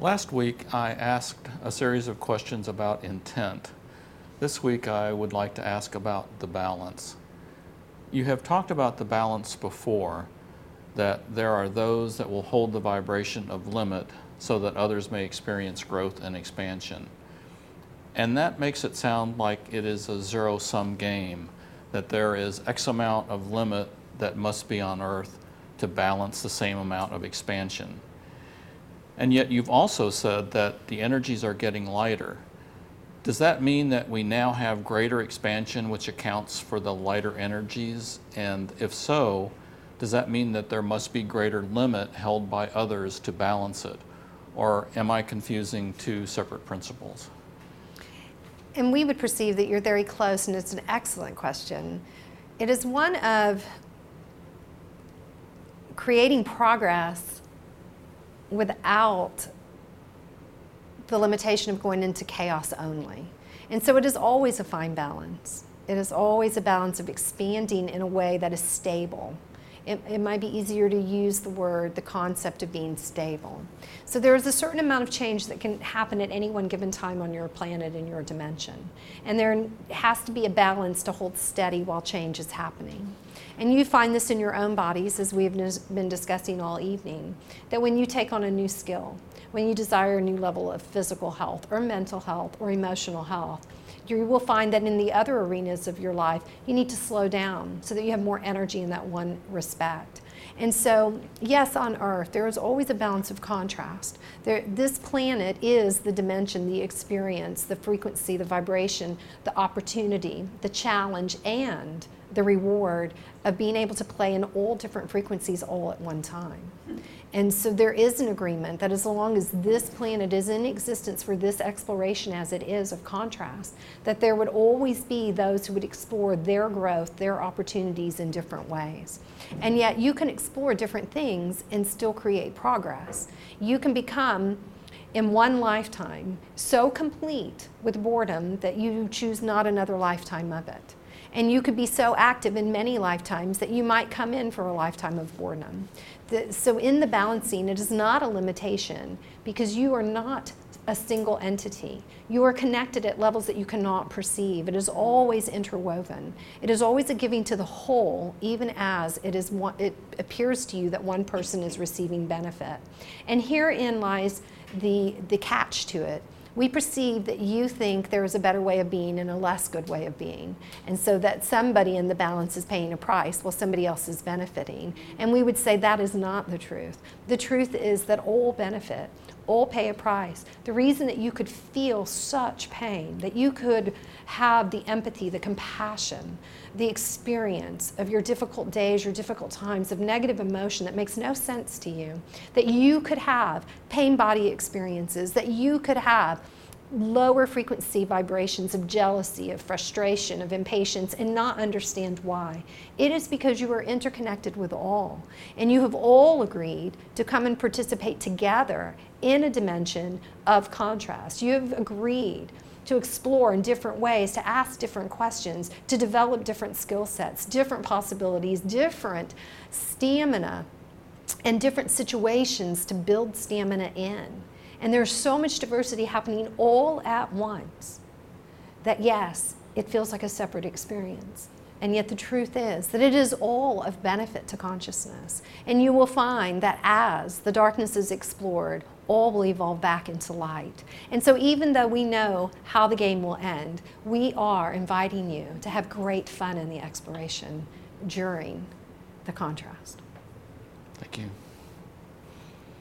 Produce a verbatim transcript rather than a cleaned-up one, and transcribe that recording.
Last week, I asked a series of questions about intent. This week, I would like to ask about the balance. You have talked about the balance before, that there are those that will hold the vibration of limit so that others may experience growth and expansion. And that makes it sound like it is a zero-sum game, that there is X amount of limit that must be on Earth to balance the same amount of expansion. And yet you've also said that the energies are getting lighter. Does that mean that we now have greater expansion, which accounts for the lighter energies? And if so, does that mean that there must be greater limit held by others to balance it? Or am I confusing two separate principles? And we would perceive that you're very close, and it's an excellent question. It is one of creating progress without the limitation of going into chaos only. And so it is always a fine balance. It is always a balance of expanding in a way that is stable. It, it might be easier to use the word, the concept of being stable. So there is a certain amount of change that can happen at any one given time on your planet in your dimension. And there has to be a balance to hold steady while change is happening. And you find this in your own bodies, as we've been discussing all evening, that when you take on a new skill, when you desire a new level of physical health or mental health or emotional health, you will find that in the other arenas of your life, you need to slow down so that you have more energy in that one respect. And so, yes, on Earth, there is always a balance of contrast. There, this planet is the dimension, the experience, the frequency, the vibration, the opportunity, the challenge, and the reward of being able to play in all different frequencies all at one time. And so there is an agreement that as long as this planet is in existence for this exploration as it is of contrast, that there would always be those who would explore their growth, their opportunities in different ways. And yet you can explore different things and still create progress. You can become, in one lifetime, so complete with boredom that you choose not another lifetime of it. And you could be so active in many lifetimes that you might come in for a lifetime of boredom. The, so in the balancing, it is not a limitation because you are not a single entity. You are connected at levels that you cannot perceive. It is always interwoven. It is always a giving to the whole, even as it is one, it appears to you that one person is receiving benefit. And herein lies the, the catch to it. We perceive that you think there is a better way of being and a less good way of being. And so that somebody in the balance is paying a price while somebody else is benefiting. And we would say that is not the truth. The truth is that all benefit, all pay a price. The reason that you could feel such pain, that you could have the empathy, the compassion, the experience of your difficult days, your difficult times, of negative emotion that makes no sense to you, that you could have pain body experiences, that you could have lower frequency vibrations of jealousy, of frustration, of impatience, and not understand why. It is because you are interconnected with all, and you have all agreed to come and participate together in a dimension of contrast. You have agreed to explore in different ways, to ask different questions, to develop different skill sets, different possibilities, different stamina, and different situations to build stamina in. And there's so much diversity happening all at once that, yes, it feels like a separate experience. And yet the truth is that it is all of benefit to consciousness. And you will find that as the darkness is explored, all will evolve back into light. And so even though we know how the game will end, we are inviting you to have great fun in the exploration during the contrast. Thank you.